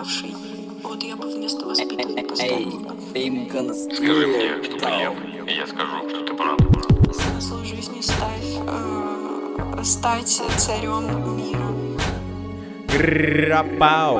охуевший. Вот я бы вместо воспитанной поставила. Скажи мне, чтобы лев, и я скажу, что ты прав. Смысл жизни стать царем мира. Грапау.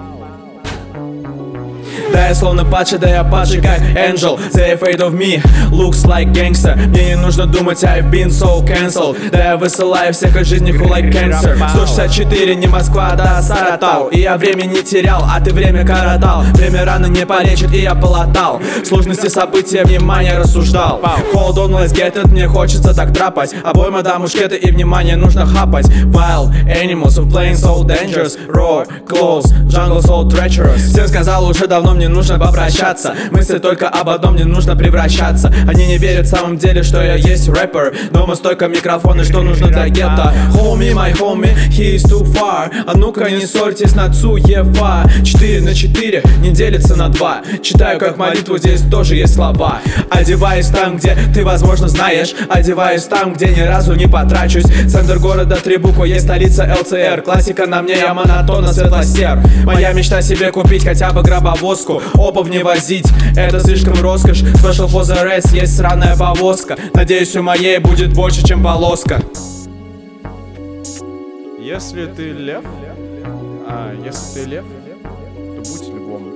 Да, я словно падший, да я падший как Angel. They afraid of me, looks like gangster. Мне не нужно думать, I've been so cancelled. Да я высылаю всех из жизни who like cancer. 164, не Москва, да Саратау. И я время не терял, а ты время коротал. Время рано не полечит, и я полотал. Сложности события, внимание рассуждал. Hold on, let's get it, мне хочется так трапать. Обойма, да, мушкеты и внимание нужно хапать. Wild animals of playing so dangerous. Raw, close, jungle so treacherous. Всем сказал уже давно, мне нужно попрощаться. Мысли только об одном, не нужно превращаться. Они не верят в самом деле, что я есть рэпер. Дома столько микрофона, что нужно для гетто. Homie, my homie, he is too far. А ну-ка не ссорьтесь на Цуева. 4 на 4 не делится на 2. Читаю как молитву, здесь тоже есть слова. Одеваюсь там, где ты, возможно, знаешь. Одеваюсь там, где ни разу не потрачусь. Центр города, 3 буквы, есть столица ЛЦР. Классика на мне, я монотонно светло-сер. Моя мечта себе купить хотя бы гробовозку. Обувь не возить, это слишком роскошь. Special for the rest, есть сраная повозка. Надеюсь, у моей будет больше, чем полоска. Если ты лев, если ты лев, то будь львом.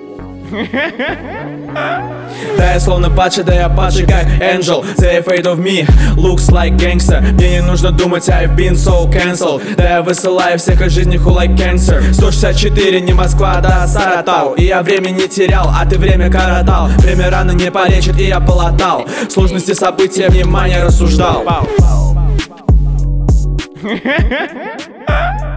Да, я словно падший, да я падший как Angel. They afraid of me, looks like gangster. Мне не нужно думать, I've been so cancelled. Да я высылаю всех из жизни who like cancer. 164, не Москва, да Саратау. И я время не терял, а ты время коротал. Время рано не полечит, и я полотал. Сложности события, внимание рассуждал.